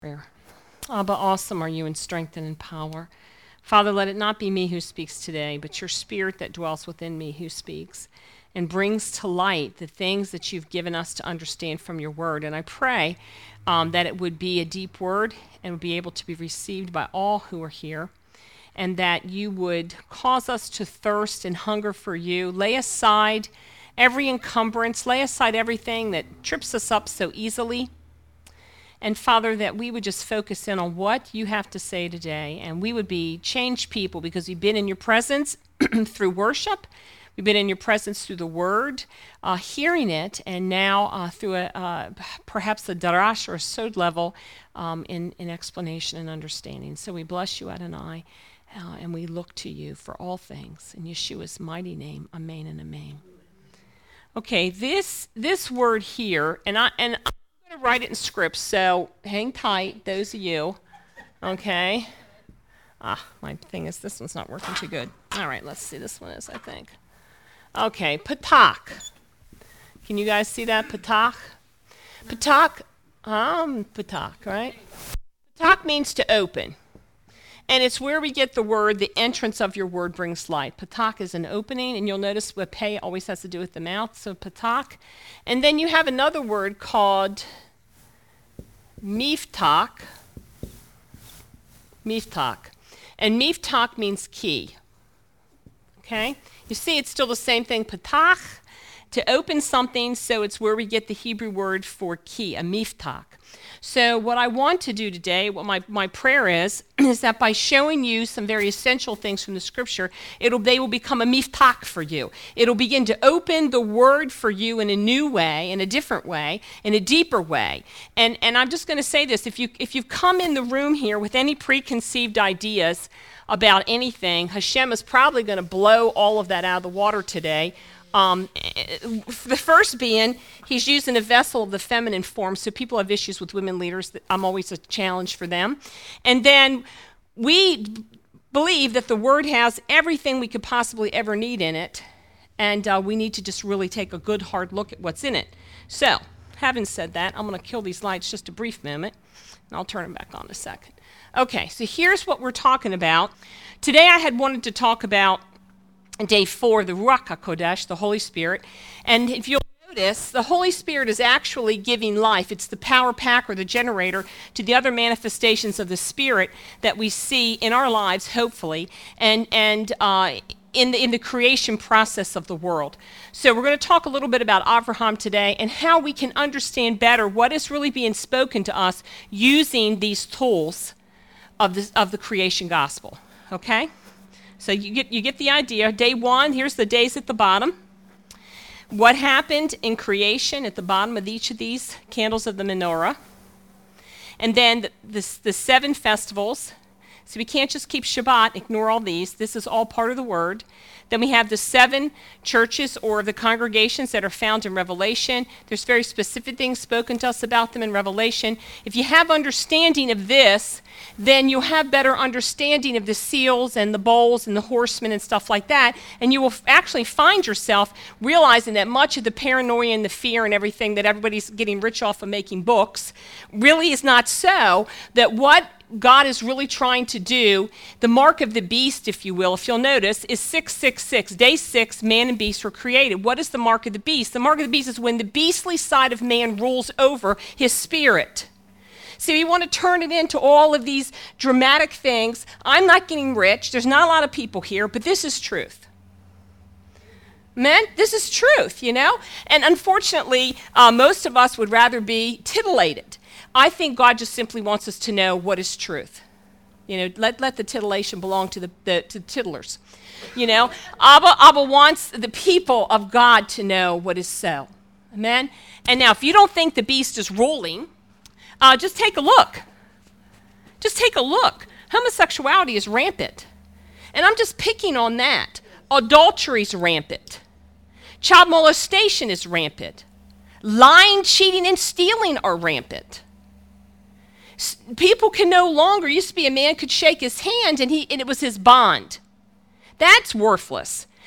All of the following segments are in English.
Prayer. Abba, awesome are you in strength and in power. Father, let it not be me who speaks today, but your spirit that dwells within me who speaks and brings to light the things that you've given us to understand from your word. And I pray that it would be a deep word and would be able to be received by all who are here, and that you would cause us to thirst and hunger for you. Lay aside every encumbrance, lay aside everything that trips us up so easily. And Father, that we would just focus in on what you have to say today, and we would be changed people because we've been in your presence through worship. We've been in your presence through the word, hearing it, and now through perhaps a darash or a sod level in explanation and understanding. So we bless you, Adonai, and we look to you for all things. In Yeshua's mighty name, amen and amen. Okay, this word here, and I'm going to write it in script, so hang tight, those of you. Okay. My thing is, this one's not working too good. All right, let's see. This one is, I think. Okay, patak. Can you guys see that? Patak? Patak, patak, right? Patak means to open. And it's where we get the word, the entrance of your word brings light. Patak is an opening, and you'll notice what pay always has to do with the mouth, so patak. And then you have another word called miftak. Miftak. And miftak means key. Okay? You see, it's still the same thing, patach, to open something, so it's where we get the Hebrew word for key, a miftak. So what I want to do today, what my prayer is that by showing you some very essential things from the scripture, they will become a miftak for you. It'll begin to open the word for you in a new way, in a different way, in a deeper way. And I'm just going to say this, if you've come in the room here with any preconceived ideas about anything, Hashem is probably going to blow all of that out of the water today. The first being, he's using a vessel of the feminine form, so people have issues with women leaders. I'm always a challenge for them. And then we believe that the word has everything we could possibly ever need in it, and we need to just really take a good hard look at what's in it. So, having said that, I'm going to kill these lights just a brief moment, and I'll turn them back on in a second. Okay, so here's what we're talking about. Today I had wanted to talk about Day 4, the Ruach HaKodesh, the Holy Spirit. And if you'll notice, the Holy Spirit is actually giving life. It's the power pack or the generator to the other manifestations of the Spirit that we see in our lives, hopefully, and in the creation process of the world. So we're going to talk a little bit about Avraham today and how we can understand better what is really being spoken to us using these tools of the creation gospel. Okay? So you get the idea. Day 1, here's the days at the bottom. What happened in creation at the bottom of each of these candles of the menorah. And then the 7 festivals. So we can't just keep Shabbat, ignore all these. This is all part of the word. Then we have the 7 churches or the congregations that are found in Revelation. There's very specific things spoken to us about them in Revelation. If you have understanding of this, then you'll have better understanding of the seals and the bowls and the horsemen and stuff like that. And you will actually find yourself realizing that much of the paranoia and the fear and everything that everybody's getting rich off of making books really is not so. That what God is really trying to do, the mark of the beast, if you will, if you'll notice, is 666. Day 6, man and beast were created. What is the mark of the beast? The mark of the beast is when the beastly side of man rules over his spirit. See, we want to turn it into all of these dramatic things. I'm not getting rich. There's not a lot of people here, but this is truth. Man, this is truth, you know? And unfortunately, most of us would rather be titillated. I think God just simply wants us to know what is truth. You know, let the titillation belong to the tittlers. You know, Abba wants the people of God to know what is so. Amen? And now, if you don't think the beast is ruling, just take a look. Just take a look. Homosexuality is rampant. And I'm just picking on that. Adultery is rampant. Child molestation is rampant. Lying, cheating, and stealing are rampant. People can no longer, used to be a man could shake his hand and it was his bond. That's worthless.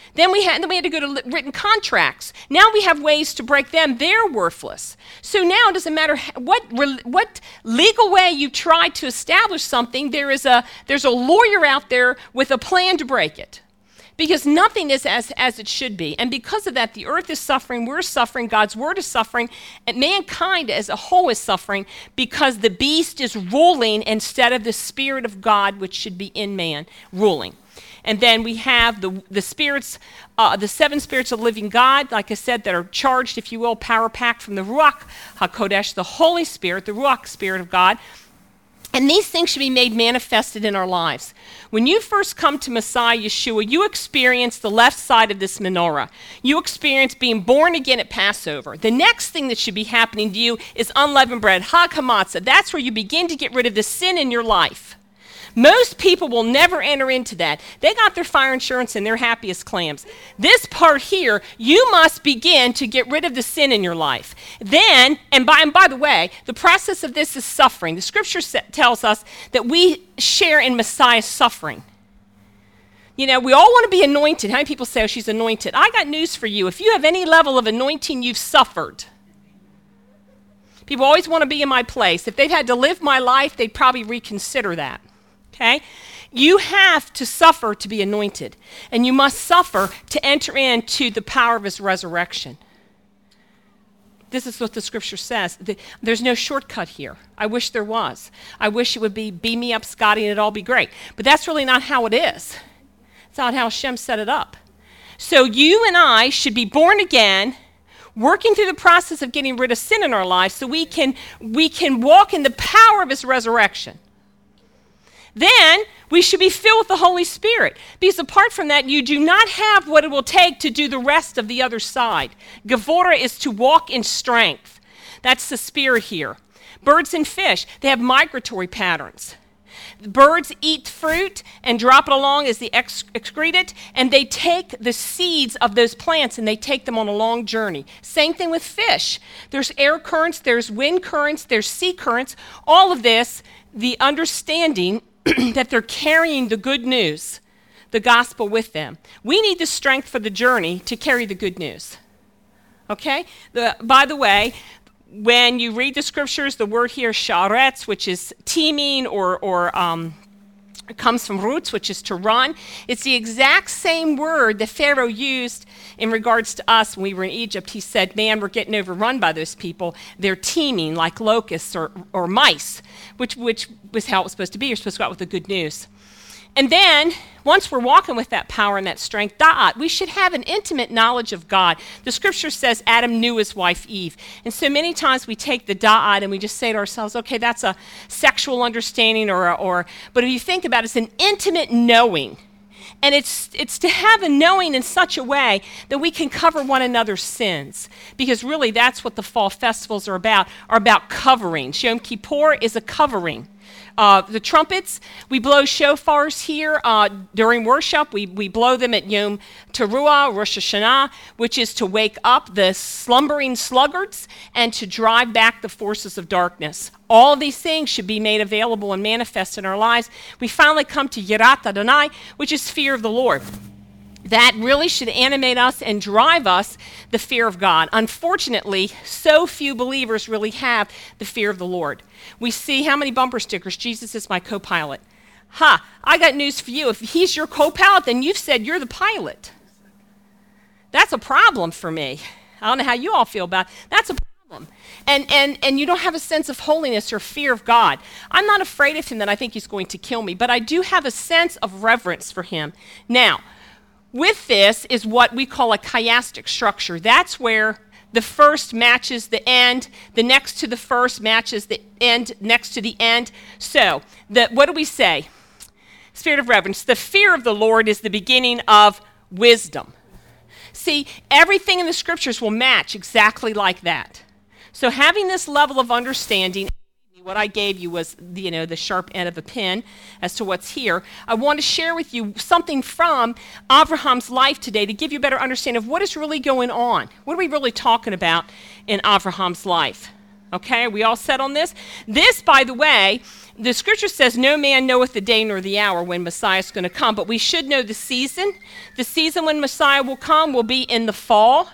Then we had to go to written contracts. Now we have ways to break them. They're worthless. So now it doesn't matter what legal way you try to establish something, there's a lawyer out there with a plan to break it. Because nothing is as it should be. And because of that, the earth is suffering, we're suffering, God's word is suffering, and mankind as a whole is suffering because the beast is ruling instead of the Spirit of God, which should be in man, ruling. And then we have the spirits, the 7 spirits of the living God, like I said, that are charged, if you will, power packed from the Ruach HaKodesh, the Holy Spirit, the Ruach Spirit of God. And these things should be made manifested in our lives. When you first come to Messiah Yeshua, you experience the left side of this menorah. You experience being born again at Passover. The next thing that should be happening to you is unleavened bread, Hag HaMatzah. That's where you begin to get rid of the sin in your life. Most people will never enter into that. They got their fire insurance and they're happy as clams. This part here, you must begin to get rid of the sin in your life. Then, and by the way, the process of this is suffering. The scripture tells us that we share in Messiah's suffering. You know, we all want to be anointed. How many people say, oh, she's anointed? I got news for you. If you have any level of anointing, you've suffered. People always want to be in my place. If they've had to live my life, they'd probably reconsider that. Okay? You have to suffer to be anointed, and you must suffer to enter into the power of his resurrection. This is what the scripture says. There's no shortcut here. I wish there was. I wish it would be, beam me up, Scotty, and it'd all be great. But that's really not how it is. It's not how Hashem set it up. So you and I should be born again, working through the process of getting rid of sin in our lives so we can walk in the power of his resurrection. Then we should be filled with the Holy Spirit, because apart from that, you do not have what it will take to do the rest of the other side. Gevurah is to walk in strength. That's the spirit here. Birds and fish, they have migratory patterns. Birds eat fruit and drop it along as they excrete it, and they take the seeds of those plants and they take them on a long journey. Same thing with fish. There's air currents, there's wind currents, there's sea currents. All of this, the understanding that they're carrying the good news, the gospel with them. We need the strength for the journey to carry the good news. Okay? By the way, when you read the scriptures, the word here, sharetz, which is teeming or it comes from roots, which is to run. It's the exact same word that Pharaoh used in regards to us when we were in Egypt. He said, man, we're getting overrun by those people. They're teeming like locusts or mice, which was how it was supposed to be. You're supposed to go out with the good news. And then, once we're walking with that power and that strength, da'at, we should have an intimate knowledge of God. The scripture says Adam knew his wife Eve. And so many times we take the da'at and we just say to ourselves, okay, that's a sexual understanding but if you think about it, it's an intimate knowing. And it's to have a knowing in such a way that we can cover one another's sins. Because really that's what the fall festivals are about covering. Yom Kippur is a covering. The trumpets, we blow shofars here during worship. We blow them at Yom Teruah, Rosh Hashanah, which is to wake up the slumbering sluggards and to drive back the forces of darkness. All of these things should be made available and manifest in our lives. We finally come to Yirat Adonai, which is fear of the Lord. That really should animate us and drive us, the fear of God. Unfortunately, so few believers really have the fear of the Lord. We see how many bumper stickers, Jesus is my co-pilot. I got news for you. If he's your co-pilot, then you've said you're the pilot. That's a problem for me. I don't know how you all feel about it. That's a problem. And you don't have a sense of holiness or fear of God. I'm not afraid of him that I think he's going to kill me, but I do have a sense of reverence for him. Now, with this is what we call a chiastic structure. That's where the first matches the end, the next to the first matches the end next to the end. So, what do we say? Spirit of reverence. The fear of the Lord is the beginning of wisdom. See, everything in the scriptures will match exactly like that. So having this level of understanding, what I gave you was the sharp end of a pin as to what's here. I want to share with you something from Abraham's life today to give you a better understanding of what is really going on. What are we really talking about in Abraham's life? Okay, are we all set on this? This, by the way, the scripture says, no man knoweth the day nor the hour when Messiah is going to come, but we should know the season. The season when Messiah will come will be in the fall.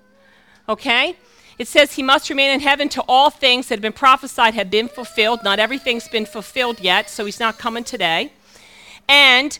Okay? It says he must remain in heaven till all things that have been prophesied have been fulfilled. Not everything's been fulfilled yet, so he's not coming today. And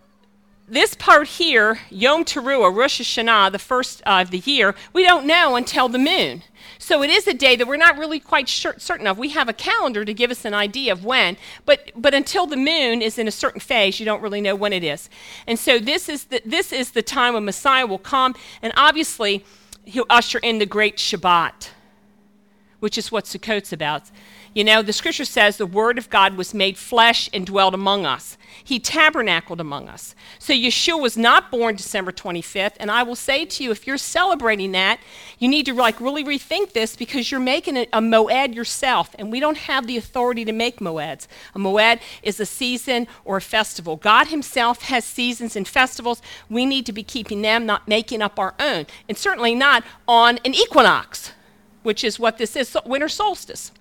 this part here, Yom Teruah, Rosh Hashanah, the first of the year, we don't know until the moon. So it is a day that we're not really quite certain of. We have a calendar to give us an idea of when, but until the moon is in a certain phase, you don't really know when it is. And so this is the time when Messiah will come, and obviously he'll usher in the great Shabbat, which is what Sukkot's about. You know, the scripture says the word of God was made flesh and dwelt among us. He tabernacled among us. So Yeshua was not born December 25th, and I will say to you, if you're celebrating that, you need to really rethink this, because you're making a moed yourself, and we don't have the authority to make moeds. A moed is a season or a festival. God himself has seasons and festivals. We need to be keeping them, not making up our own, and certainly not on an equinox, which is what this is, winter solstice.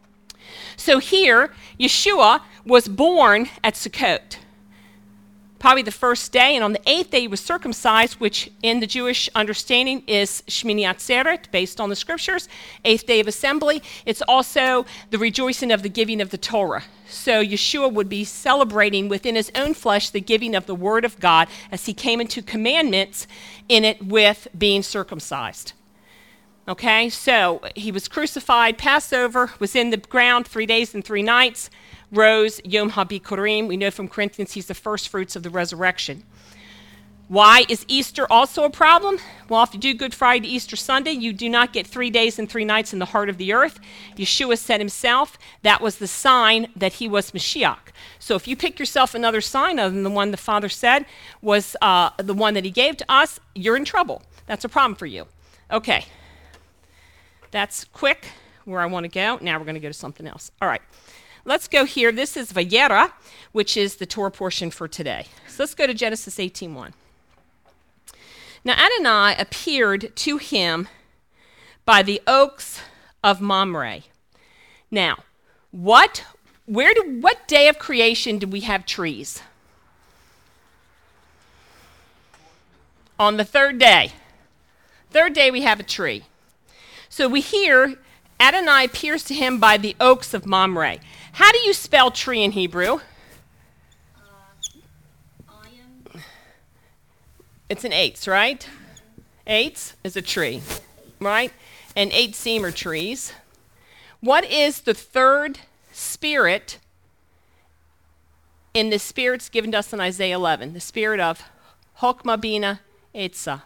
So here, Yeshua was born at Sukkot, probably the first day, and on the 8th day he was circumcised, which in the Jewish understanding is Shmini Atzeret, based on the scriptures, 8th day of assembly. It's also the rejoicing of the giving of the Torah. So Yeshua would be celebrating within his own flesh the giving of the word of God as he came into commandments in it with being circumcised. Okay, so he was crucified, Passover, was in the ground 3 days and 3 nights, rose Yom HaBikurim. We know from Corinthians he's the first fruits of the resurrection. Why is Easter also a problem? Well, if you do Good Friday, Easter Sunday, you do not get 3 days and 3 nights in the heart of the earth. Yeshua said himself that was the sign that he was Mashiach. So if you pick yourself another sign other than the one the Father said was the one that he gave to us, you're in trouble. That's a problem for you. Okay. That's quick where I want to go. Now we're going to go to something else. All right. Let's go here. This is Vayera, which is the Torah portion for today. So let's go to Genesis 18:1. Now Adonai appeared to him by the oaks of Mamre. Now, what day of creation did we have trees? On the third day. Third day we have a tree. So we hear Adonai appears to him by the oaks of Mamre. How do you spell tree in Hebrew? It's an eitz, right? Eitz is a tree, right? And eitzim are trees. What is the third spirit in the spirits given to us in Isaiah 11? The spirit of Chokmah Bina Eitzah.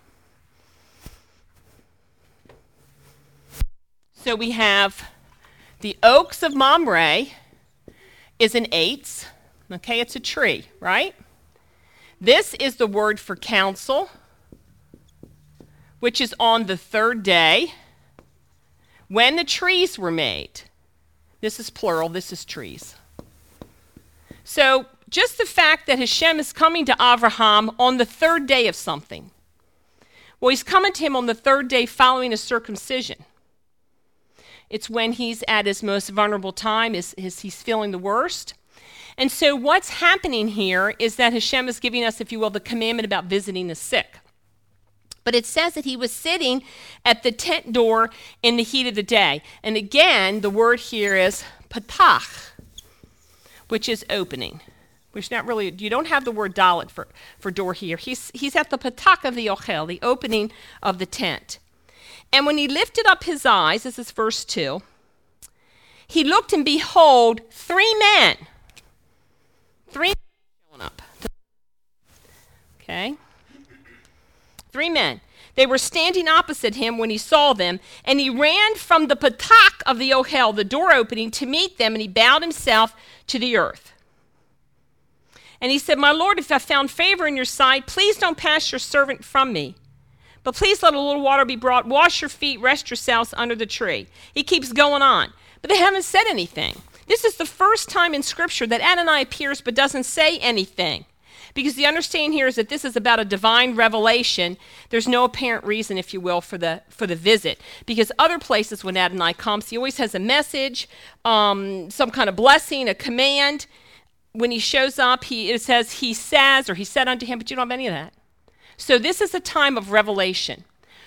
So we have the oaks of Mamre is an eitz. Okay, it's a tree, right? This is the word for counsel, which is on the third day when the trees were made. This is plural, this is trees. So just the fact that Hashem is coming to Abraham on the third day of something. Well, he's coming to him on the third day following a circumcision. It's when he's at his most vulnerable time, he's feeling the worst. And so what's happening here is that Hashem is giving us, if you will, the commandment about visiting the sick. But it says that he was sitting at the tent door in the heat of the day. And again, the word here is patach, which is opening. Which not really, you don't have the word dalet for door here. He's at the patach of the ochel, the opening of the tent. And when he lifted up his eyes, this is verse 2, he looked and behold, 3 men. 3 men showing up. Okay. 3 men. They were standing opposite him when he saw them, and he ran from the patach of the ohel, the door opening, to meet them, and he bowed himself to the earth. And he said, my Lord, if I found favor in your sight, please don't pass your servant from me. But please let a little water be brought. Wash your feet, rest yourselves under the tree. He keeps going on. But they haven't said anything. This is the first time in Scripture that Adonai appears but doesn't say anything. Because the understanding here is that this is about a divine revelation. There's no apparent reason, if you will, for the visit. Because other places when Adonai comes, he always has a message, some kind of blessing, a command. When he shows up, it says he says, or he said unto him, but you don't have any of that. So this is a time of revelation.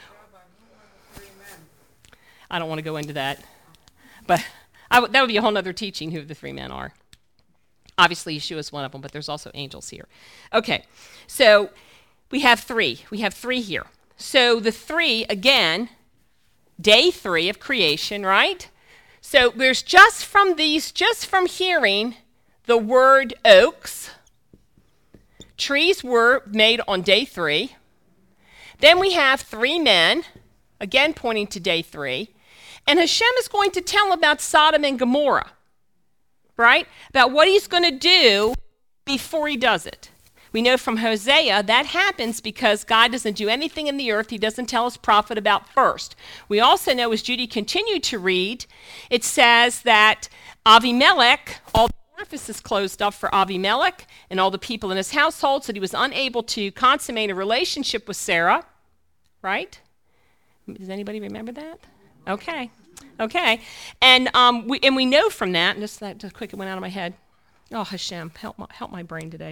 I don't want to go into that. But that would be a whole other teaching who the three men are. Obviously, Yeshua is one of them, but there's also angels here. Okay, so we have three. We have three here. So the three, again, day 3 of creation, right? So there's just from hearing the word oaks, trees were made on day 3. Then we have 3 men, again pointing to day 3. And Hashem is going to tell about Sodom and Gomorrah, right? About what he's going to do before he does it. We know from Hosea that happens because God doesn't do anything in the earth he doesn't tell his prophet about first. We also know, as Judy continued to read, it says that Avimelech, all the orifices closed up for Avimelech and all the people in his household, so that he was unable to consummate a relationship with Sarah, right? Does anybody remember that? Okay. And we know from that, and just quick, it went out of my head. Oh, Hashem, help my brain today.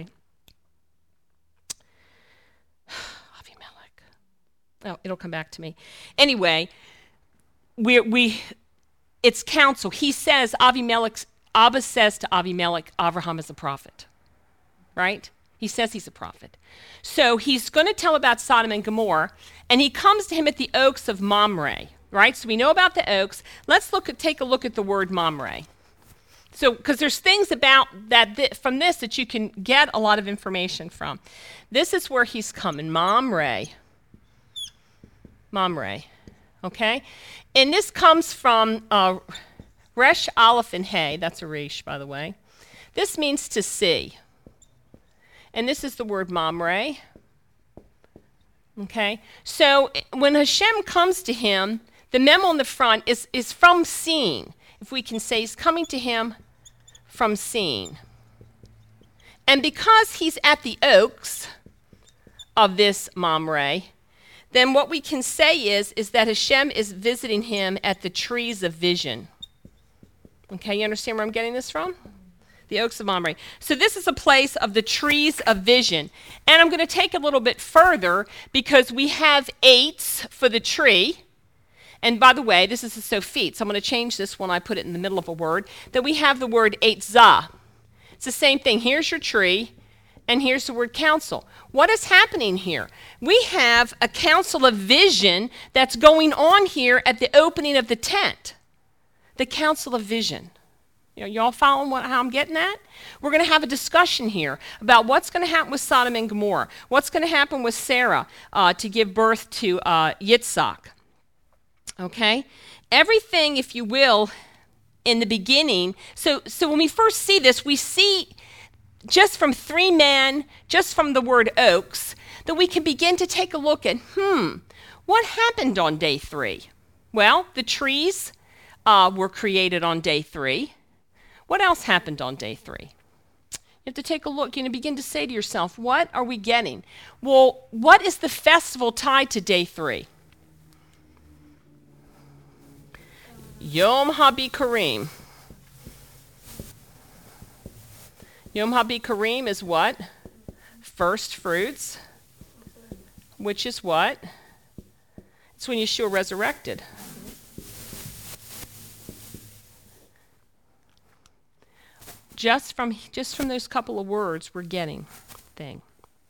Avimelech. Oh, it'll come back to me. Anyway, it's counsel. He says, Abba says to Avimelech, Abraham is a prophet, right? He says he's a prophet. So he's going to tell about Sodom and Gomorrah, and he comes to him at the oaks of Mamre, right? So we know about the oaks. Let's take a look at the word Mamre. So, because there's things about that from this that you can get a lot of information from. This is where he's coming, Mamre, okay? And this comes from Resh, Aleph, and Hey. That's a Resh, by the way. This means to see. And this is the word Mamre. Okay? So when Hashem comes to him, the mem on the front is from seeing. If we can say he's coming to him from seeing. And because he's at the oaks of this Mamre, then what we can say is that Hashem is visiting him at the trees of vision. Okay, you understand where I'm getting this from? The oaks of Mamre. So this is a place of the trees of vision. And I'm going to take a little bit further because we have 8s for the tree. And by the way, this is a sophit, so I'm going to change this when I put it in the middle of a word, that we have the word eitzah. It's the same thing. Here's your tree, and here's the word counsel. What is happening here? We have a council of vision that's going on here at the opening of the tent. The council of vision. Y'all following how I'm getting at? We're going to have a discussion here about what's going to happen with Sodom and Gomorrah. What's going to happen with Sarah to give birth to Yitzhak. Okay? Everything, if you will, in the beginning. So when we first see this, we see just from 3 men, just from the word oaks, that we can begin to take a look at, what happened on day 3? Well, the trees were created on day 3. What else happened on day 3? You have to take a look and begin to say to yourself, what are we getting? Well, what is the festival tied to day 3? Yom HaBikurim. Yom HaBikurim is what? First fruits, which is what? It's when Yeshua resurrected. Just from those couple of words, we're getting thing.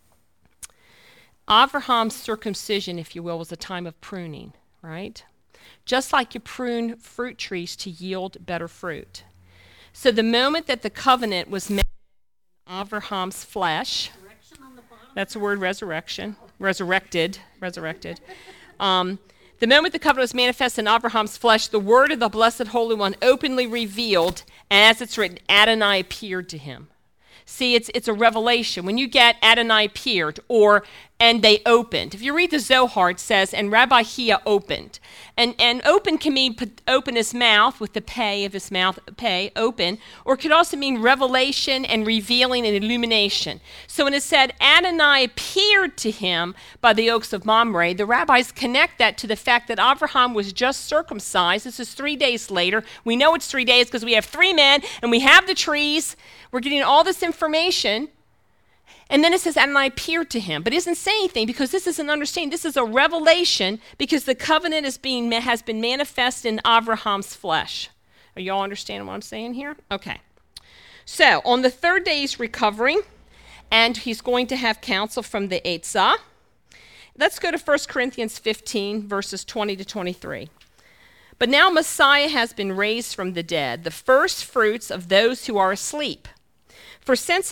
Abraham's circumcision, if you will, was a time of pruning, right? Just like you prune fruit trees to yield better fruit. So the moment that the covenant was made in Abraham's flesh, that's the word resurrected. The moment the covenant was manifest in Abraham's flesh, the word of the Blessed Holy One openly revealed, and as it's written, Adonai appeared to him. See, it's a revelation. When you get Adonai appeared or and they opened. If you read the Zohar, it says, and Rabbi Hia opened. And open can mean open his mouth with the pay of his mouth, pay, open, or it could also mean revelation and revealing and illumination. So when it said Adonai appeared to him by the oaks of Mamre, the rabbis connect that to the fact that Abraham was just circumcised. This is 3 days later. We know it's 3 days because we have 3 men and we have the trees. We're getting all this information. And then it says, Adonai appeared to him. But it doesn't say anything because this is an understanding. This is a revelation because the covenant has been manifest in Abraham's flesh. Are y'all understanding what I'm saying here? Okay. So on the 3rd day he's recovering, and he's going to have counsel from the Eitzah. Let's go to 1 Corinthians 15, verses 20 to 23. But now Messiah has been raised from the dead, the first fruits of those who are asleep. For since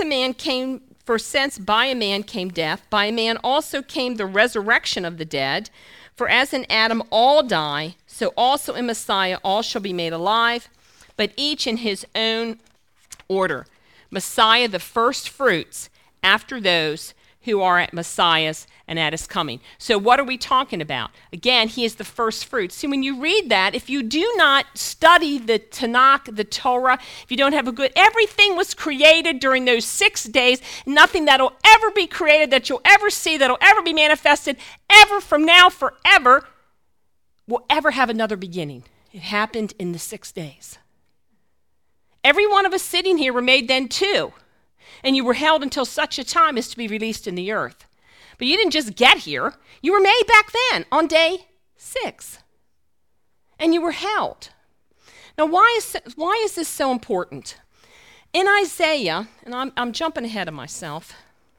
by a man came death, by a man also came the resurrection of the dead. For as in Adam all die, so also in Messiah all shall be made alive, but each in his own order. Messiah the first fruits, after those who are at Messiah's and at his coming. So what are we talking about? Again, he is the first fruits. See, when you read that, if you do not study the Tanakh, the Torah, if you don't have everything was created during those 6 days. Nothing that'll ever be created, that you'll ever see, that'll ever be manifested, ever from now forever, will ever have another beginning. It happened in the 6 days. Every one of us sitting here were made then too. And you were held until such a time as to be released in the earth. But you didn't just get here. You were made back then on day 6. And you were held. Now, why is this so important? In Isaiah, and I'm jumping ahead of myself.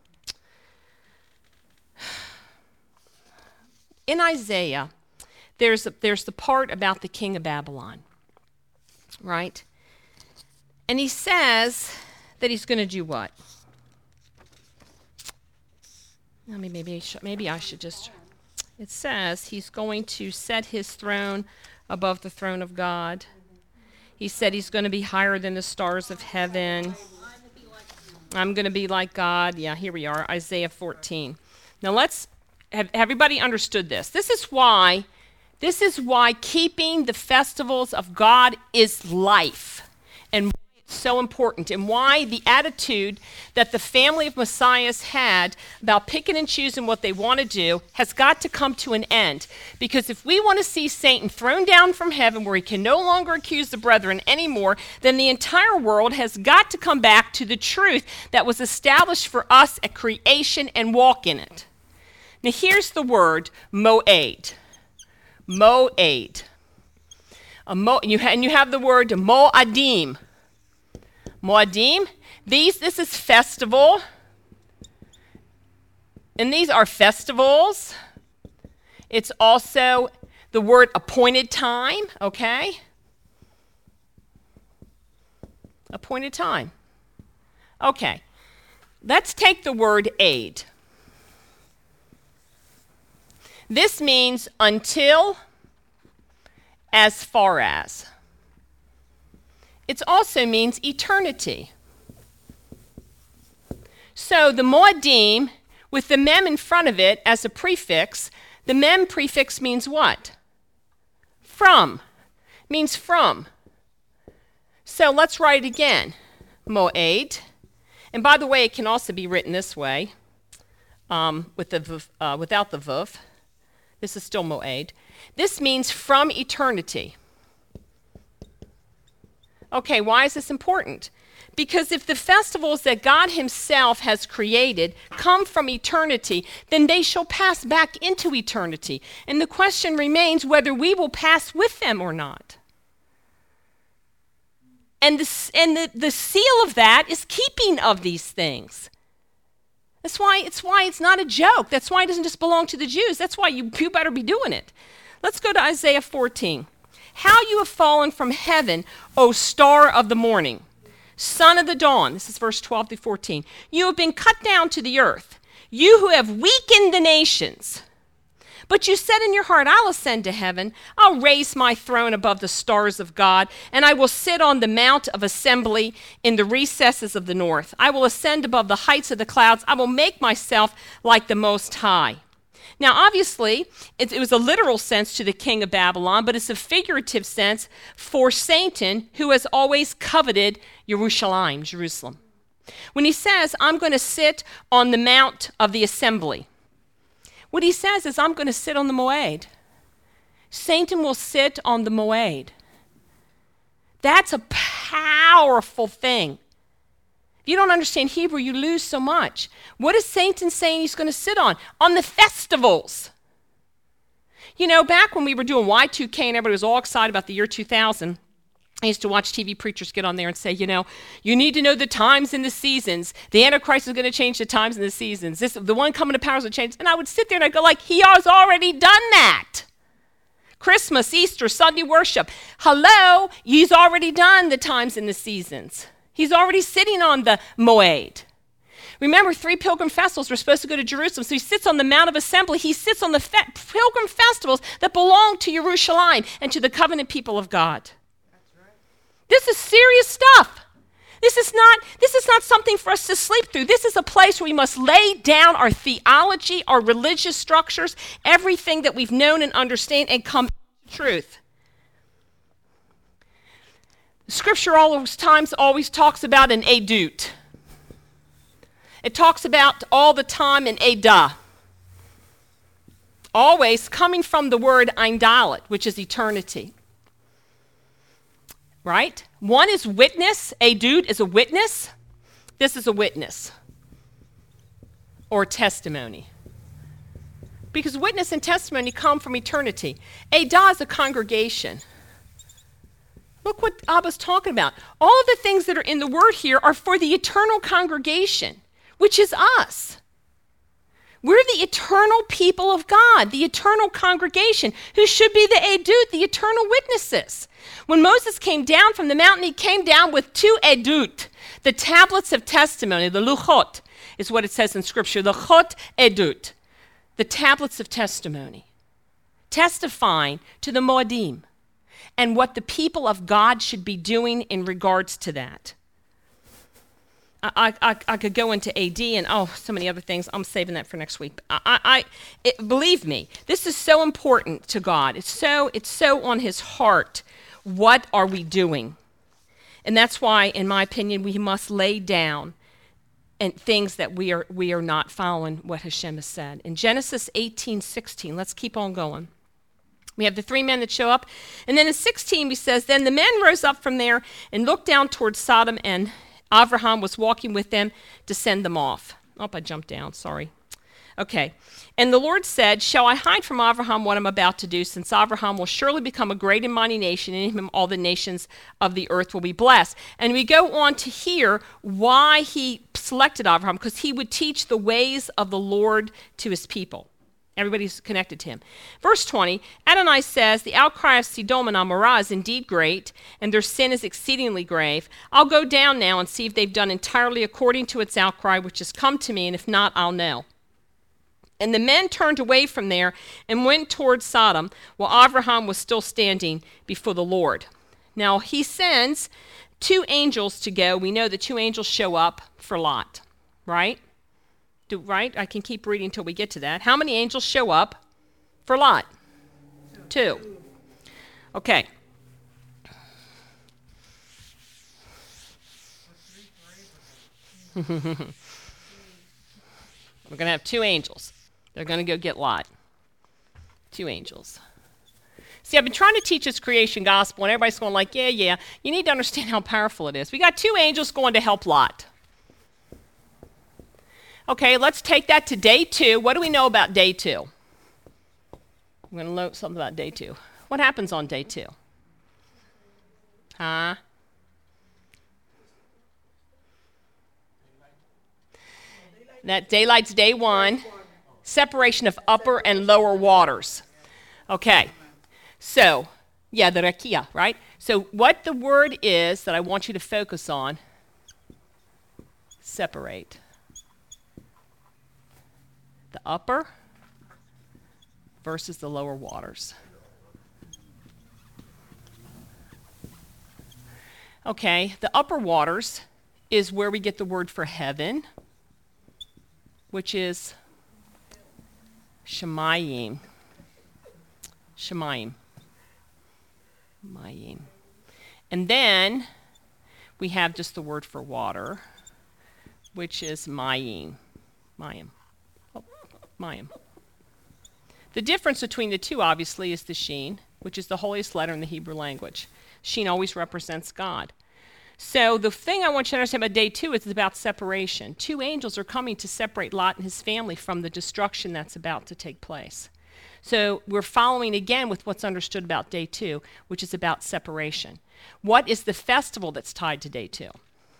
In Isaiah, there's the part about the king of Babylon, right? And he says that he's going to do what? I mean, maybe I should just. It says he's going to set his throne above the throne of God. He said he's going to be higher than the stars of heaven. I'm going to be like God. Yeah, here we are, Isaiah 14. Now let's have everybody understood this. This is why keeping the festivals of God is life, and so important, and why the attitude that the family of Messiahs had about picking and choosing what they want to do has got to come to an end. Because if we want to see Satan thrown down from heaven where he can no longer accuse the brethren anymore, then the entire world has got to come back to the truth that was established for us at creation and walk in it. Now here's the word moed. Moed. And you have the word moadim. Moadim, this is festival, and these are festivals. It's also the word appointed time, okay? Appointed time. Okay, let's take the word aid. This means until, as far as. It also means eternity. So the Moadim, with the mem in front of it as a prefix, the mem prefix means what? From. Means from. So let's write it again. Moed. And by the way, it can also be written this way, without the vuf. This is still Moed. This means from eternity. Okay, why is this important? Because if the festivals that God himself has created come from eternity, then they shall pass back into eternity. And the question remains whether we will pass with them or not. And the seal of that is keeping of these things. That's why it's not a joke. That's why it doesn't just belong to the Jews. That's why you better be doing it. Let's go to Isaiah 14. How you have fallen from heaven, O star of the morning, son of the dawn. This is verse 12 to 14. You have been cut down to the earth, you who have weakened the nations. But you said in your heart, I'll ascend to heaven. I'll raise my throne above the stars of God, and I will sit on the mount of assembly in the recesses of the north. I will ascend above the heights of the clouds. I will make myself like the Most High. Now, obviously, it was a literal sense to the king of Babylon, but it's a figurative sense for Satan, who has always coveted Jerusalem. When he says, I'm going to sit on the mount of the assembly, what he says is, I'm going to sit on the Moed. Satan will sit on the Moed. That's a powerful thing. If you don't understand Hebrew, you lose so much. What is Satan saying he's going to sit on? On the festivals. You know, back when we were doing Y2K and everybody was all excited about the year 2000, I used to watch TV preachers get on there and say, you know, you need to know the times and the seasons. The Antichrist is going to change the times and the seasons. The one coming to power is going to change. And I would sit there and I'd go like, he has already done that. Christmas, Easter, Sunday worship. Hello, he's already done the times and the seasons. He's already sitting on the Moed. Remember, 3 pilgrim festivals were supposed to go to Jerusalem, so he sits on the Mount of Assembly. He sits on the pilgrim festivals that belong to Jerusalem and to the covenant people of God. That's right. This is serious stuff. This is not something for us to sleep through. This is a place where we must lay down our theology, our religious structures, everything that we've known and understand, and come to truth. Scripture all those times always talks about an edut. It talks about all the time an edah. Always coming from the word eindalet, which is eternity. Right? One is witness. Edut is a witness. This is a witness. Or testimony. Because witness and testimony come from eternity. Edah is a congregation. Look what Abba's talking about. All of the things that are in the word here are for the eternal congregation, which is us. We're the eternal people of God, the eternal congregation, who should be the edut, the eternal witnesses. When Moses came down from the mountain, he came down with 2 edut, the tablets of testimony, the luchot, is what it says in Scripture, the chot edut, the tablets of testimony, testifying to the moedim and what the people of God should be doing in regards to that. I could go into AD and so many other things. I'm saving that for next week. Believe me, this is so important to God. It's so on his heart. What are we doing? And that's why, in my opinion, we must lay down and things that we are not following what Hashem has said. In Genesis 18:16, let's keep on going. We have the 3 men that show up. And then in 16, he says, then the men rose up from there and looked down towards Sodom, and Avraham was walking with them to send them off. I jumped down, sorry. Okay. And the Lord said, shall I hide from Avraham what I'm about to do, since Avraham will surely become a great and mighty nation, and in him all the nations of the earth will be blessed. And we go on to hear why he selected Avraham, because he would teach the ways of the Lord to his people. Everybody's connected to him. Verse 20, Adonai says, the outcry of Sodom and Amorah is indeed great, and their sin is exceedingly grave. I'll go down now and see if they've done entirely according to its outcry, which has come to me, and if not, I'll know. And the men turned away from there and went toward Sodom, while Avraham was still standing before the Lord. Now, he sends 2 angels to go. We know the 2 angels show up for Lot, right? Right? I can keep reading until we get to that. How many angels show up for Lot? 2. Okay. We're going to have 2 angels. They're going to go get Lot. 2 angels. See, I've been trying to teach this creation gospel, and everybody's going like, yeah. You need to understand how powerful it is. We got 2 angels going to help Lot. Okay, let's take that to day 2. What do we know about day 2? I'm going to learn something about day 2. What happens on day 2? Huh? That daylight's day 1. Separation of upper and lower waters. Okay, so, the rakia, right? So what the word is that I want you to focus on, separate. The upper versus the lower waters. Okay, the upper waters is where we get the word for heaven, which is Shemayim. Shemayim. Mayim. And then we have just the word for water, which is Mayim. Mayim. Oh, Mayim. The difference between the two, obviously, is the Shin, which is the holiest letter in the Hebrew language. Shin always represents God. So the thing I want you to understand about day 2 is it's about separation. 2 angels are coming to separate Lot and his family from the destruction that's about to take place. So we're following again with what's understood about day 2, which is about separation. What is the festival that's tied to day 2?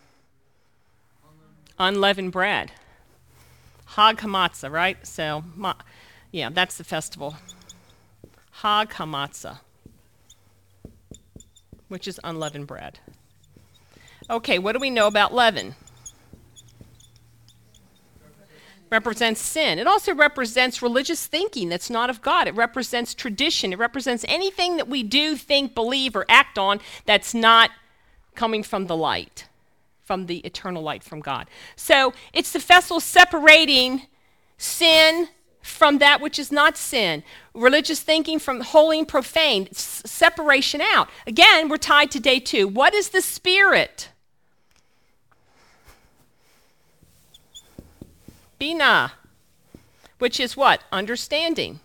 Unleavened bread. Hag HaMatzah, right? So, yeah, that's the festival. Hag HaMatzah, which is unleavened bread. Okay, what do we know about leaven? Represents sin. It also represents religious thinking that's not of God. It represents tradition. It represents anything that we do, think, believe, or act on that's not coming from the light, from the eternal light from God. So it's the festival separating sin from that which is not sin. Religious thinking from holy and profane. Separation out. Again, we're tied to day 2. What is the Spirit? Binah, which is what? Understanding.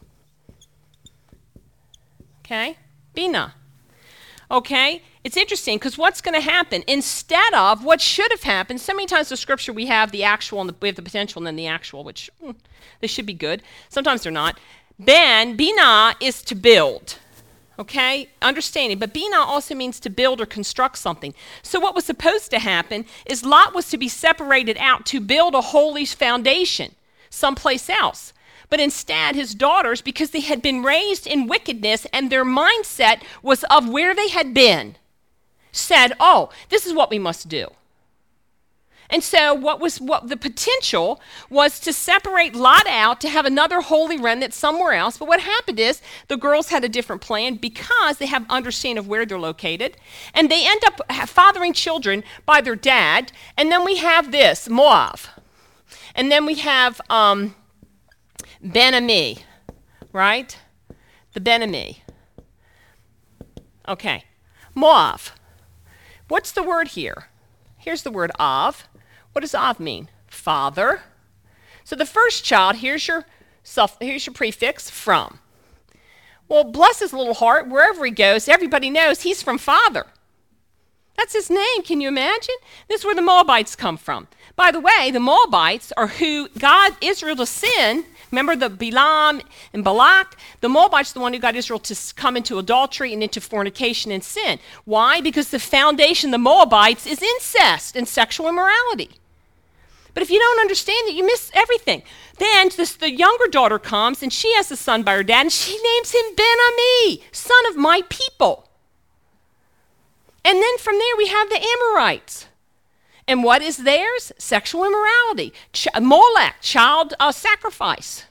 Okay? Binah. Okay? It's interesting because what's going to happen instead of what should have happened, so many times in Scripture we have the actual and we have the potential and then the actual, which they should be good. Sometimes they're not. Then, Binah is to build. Okay? Understanding. But Binah also means to build or construct something. So what was supposed to happen is Lot was to be separated out to build a holy foundation someplace else. But instead, his daughters, because they had been raised in wickedness and their mindset was of where they had been, said, oh, this is what we must do. And so what the potential was to separate Lot out to have another holy remnant somewhere else. But what happened is the girls had a different plan because they have understanding of where they're located. And they end up fathering children by their dad. And then we have this, Moab. And then we have Ben-Ami, right? The Ben-Ami. Okay. Moab. What's the word here? Here's the word Av. What does Av mean? Father. So the first child, here's your prefix, from. Well, bless his little heart, wherever he goes, everybody knows he's from father. That's his name. Can you imagine? This is where the Moabites come from. By the way, the Moabites are who got Israel to sin. Remember the Balaam and Balak? The Moabites are the one who got Israel to come into adultery and into fornication and sin. Why? Because the foundation of the Moabites is incest and sexual immorality. But if you don't understand it, you miss everything. Then the younger daughter comes, and she has a son by her dad, and she names him Ben-Ami, son of my people. And then from there, we have the Amorites. And what is theirs? Sexual immorality. Molech, child sacrifice.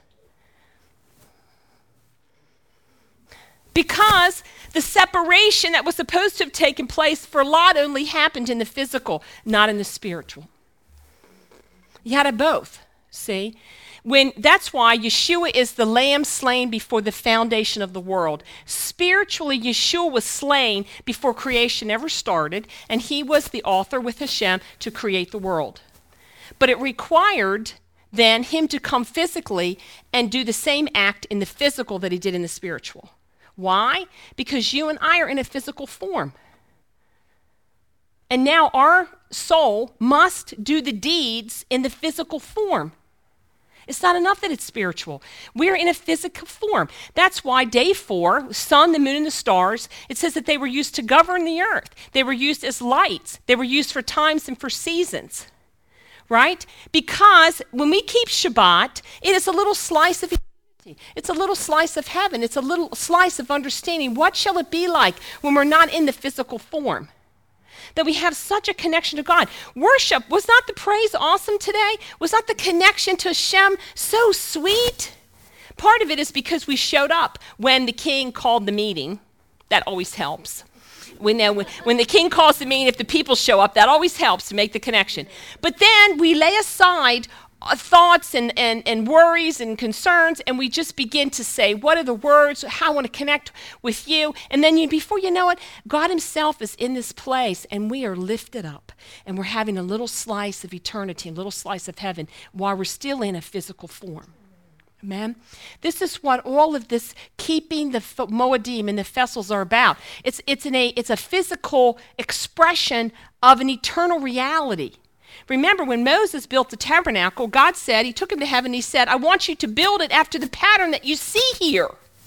Because the separation that was supposed to have taken place for Lot only happened in the physical, not in the spiritual. You had it both, see? That's why Yeshua is the lamb slain before the foundation of the world. Spiritually, Yeshua was slain before creation ever started, and he was the author with Hashem to create the world. But it required then him to come physically and do the same act in the physical that he did in the spiritual. Why? Because you and I are in a physical form. And now our soul must do the deeds in the physical form. It's not enough that it's spiritual. We're in a physical form. That's why day 4, sun, the moon, and the stars, it says that they were used to govern the earth. They were used as lights. They were used for times and for seasons, right? Because when we keep Shabbat, it is a little slice of eternity. It's a little slice of heaven. It's a little slice of understanding. What shall it be like when we're not in the physical form? That we have such a connection to God. Worship, was not the praise awesome today? Was not the connection to Hashem so sweet? Part of it is because we showed up when the king called the meeting. That always helps. When the king calls the meeting, if the people show up, that always helps to make the connection. But then we lay aside thoughts and worries and concerns, and we just begin to say, what are the words? How I want to connect with you. And then before you know it, God himself is in this place, and we are lifted up, and we're having a little slice of eternity, a little slice of heaven, while we're still in a physical form. Amen. This is what all of this keeping the Moedim and the festivals are about. It's a physical expression of an eternal reality. Remember, when Moses built the tabernacle, God said, he took him to heaven, he said, I want you to build it after the pattern that you see here.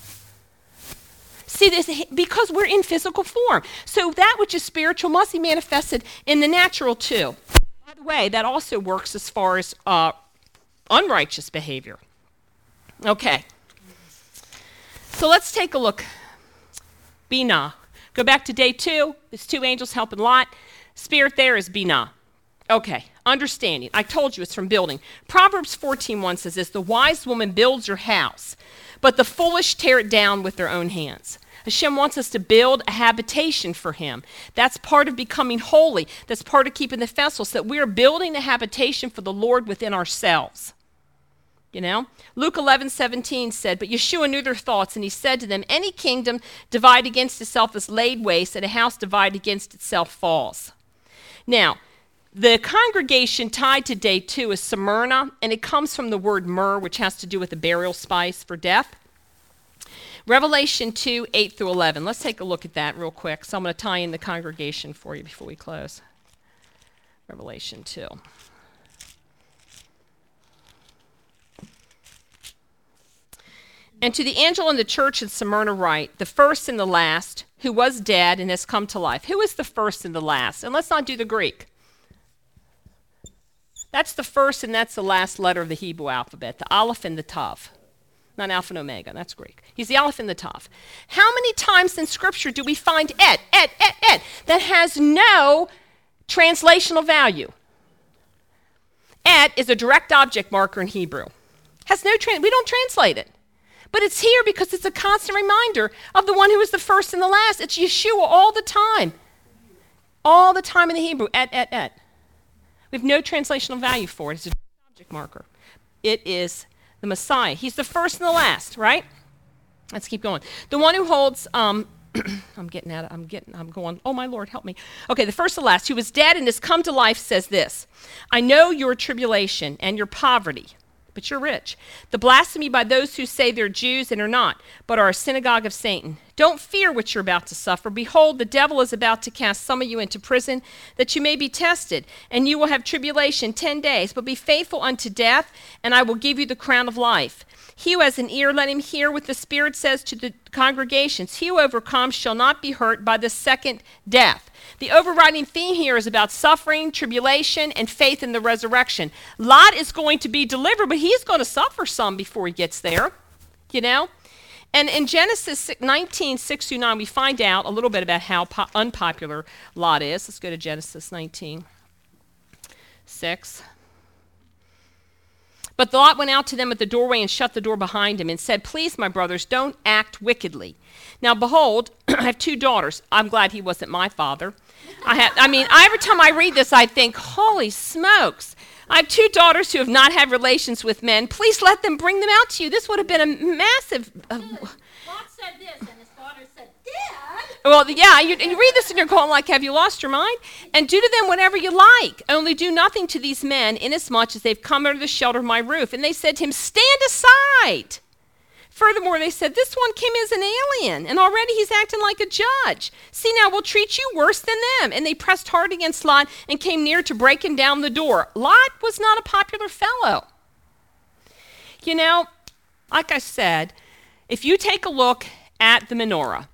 See this, because we're in physical form. So that which is spiritual must be manifested in the natural too. By the way, that also works as far as unrighteous behavior. Okay, so let's take a look. Binah. Go back to day 2. There's 2 angels helping Lot. Spirit there is Binah. Okay, understanding. I told you it's from building. Proverbs 14:1 says this, the wise woman builds her house, but the foolish tear it down with their own hands. Hashem wants us to build a habitation for him. That's part of becoming holy. That's part of keeping the festivals, that we are building a habitation for the Lord within ourselves. You know, Luke 11:17 said, but Yeshua knew their thoughts, and he said to them, any kingdom divided against itself is laid waste, and a house divided against itself falls. Now, the congregation tied to day 2 is Smyrna, and it comes from the word myrrh, which has to do with the burial spice for death. Revelation 2:8-11. Let's take a look at that real quick. So I'm going to tie in the congregation for you before we close. Revelation 2. And to the angel in the church in Smyrna write, the first and the last, who was dead and has come to life. Who is the first and the last? And let's not do the Greek. That's the first and that's the last letter of the Hebrew alphabet, the Aleph and the Tav. Not Alpha and Omega, that's Greek. He's the Aleph and the Tav. How many times in Scripture do we find et, that has no translational value? Et is a direct object marker in Hebrew. We don't translate it. But it's here because it's a constant reminder of the one who is the first and the last. It's Yeshua all the time. All the time in the Hebrew, et. We have no translational value for it. It's a object marker. It is the Messiah. He's the first and the last, right? Let's keep going. The one who holds, I'm going, oh my Lord, help me. Okay, the first and the last, who was dead and has come to life, says this, I know your tribulation and your poverty, but you're rich. The blasphemy by those who say they're Jews and are not, but are a synagogue of Satan. Don't fear what you're about to suffer. Behold, the devil is about to cast some of you into prison, that you may be tested, and you will have tribulation 10 days. But be faithful unto death, and I will give you the crown of life. He who has an ear, let him hear what the Spirit says to the congregations. He who overcomes shall not be hurt by the second death. The overriding theme here is about suffering, tribulation, and faith in the resurrection. Lot is going to be delivered, but he's going to suffer some before he gets there, you know? And in Genesis 19:6-9, we find out a little bit about how unpopular Lot is. Let's go to Genesis 19:6. But Lot went out to them at the doorway and shut the door behind him and said, please, my brothers, don't act wickedly. Now, behold, I have 2 daughters. I'm glad he wasn't my father. Every time I read this, I think, holy smokes. I have 2 daughters who have not had relations with men. Please let them bring them out to you. This would have been a massive... Lot said this, and his daughter said, Dad! Well, yeah, you read this and you're going like, have you lost your mind? And do to them whatever you like. Only do nothing to these men, inasmuch as they've come under the shelter of my roof. And they said to him, stand aside. Furthermore, they said, this one came as an alien, and already he's acting like a judge. See, now we'll treat you worse than them. And they pressed hard against Lot and came near to breaking down the door. Lot was not a popular fellow. You know, like I said, if you take a look at the menorah,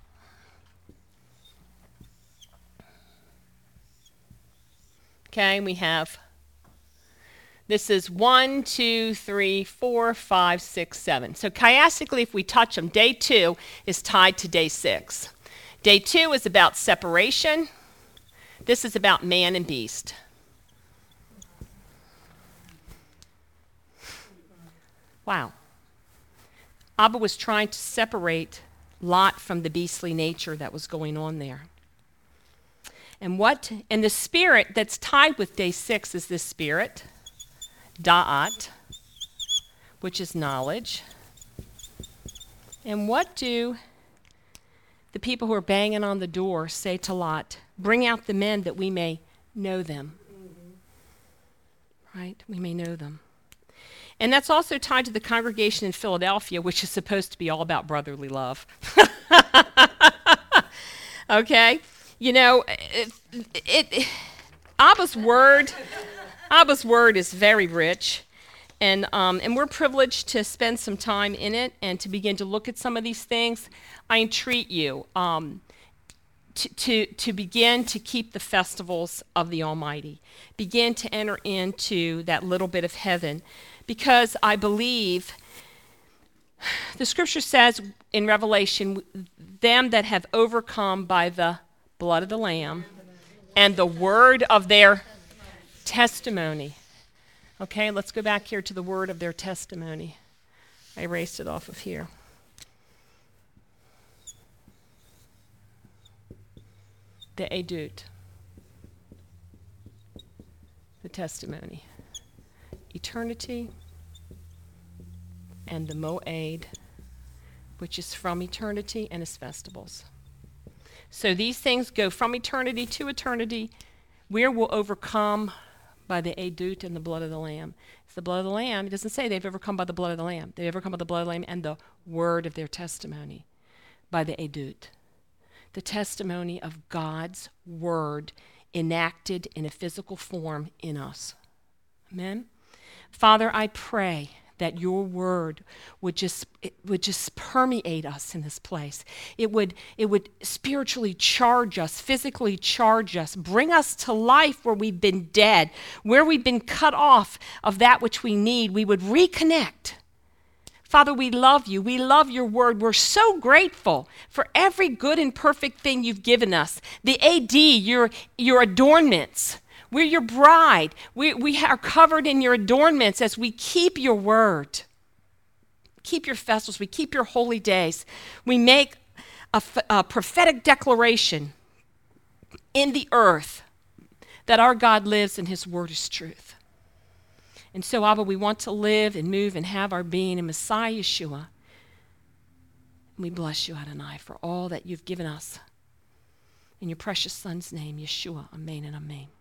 okay, we have, this is 1, 2, 3, 4, 5, 6, 7. So chiastically, if we touch them, day 2 is tied to day 6. Day 2 is about separation. This is about man and beast. Wow. Abba was trying to separate Lot from the beastly nature that was going on there. And the spirit that's tied with day 6 is this spirit, Da'at, which is knowledge. And what do the people who are banging on the door say to Lot? Bring out the men that we may know them. Right? We may know them. And that's also tied to the congregation in Philadelphia, which is supposed to be all about brotherly love. Okay? You know, Abba's word is very rich. And we're privileged to spend some time in it and to begin to look at some of these things. I entreat you to begin to keep the festivals of the Almighty. Begin to enter into that little bit of heaven. Because I believe the scripture says in Revelation, them that have overcome by the blood of the Lamb and the word of their testimony. Okay, let's go back here to the word of their testimony. I erased it off of here. The Edut. The testimony. Eternity and the Moed, which is from eternity and its festivals. So these things go from eternity to eternity. We will overcome by the Edut and the blood of the Lamb. It's the blood of the Lamb. It doesn't say they've overcome by the blood of the Lamb. They've overcome by the blood of the Lamb and the word of their testimony, by the Edut. The testimony of God's word enacted in a physical form in us. Amen? Father, I pray that your word would just permeate us in this place. It would spiritually charge us, physically charge us, bring us to life where we've been dead, where we've been cut off of that which we need. We would reconnect. Father, we love you. We love your word. We're so grateful for every good and perfect thing you've given us. The AD, your adornments. We're your bride. We are covered in your adornments as we keep your word. Keep your festivals. We keep your holy days. We make a prophetic declaration in the earth that our God lives and his word is truth. And so, Abba, we want to live and move and have our being in Messiah Yeshua. And we bless you, Adonai, for all that you've given us. In your precious Son's name, Yeshua. Amen and amen.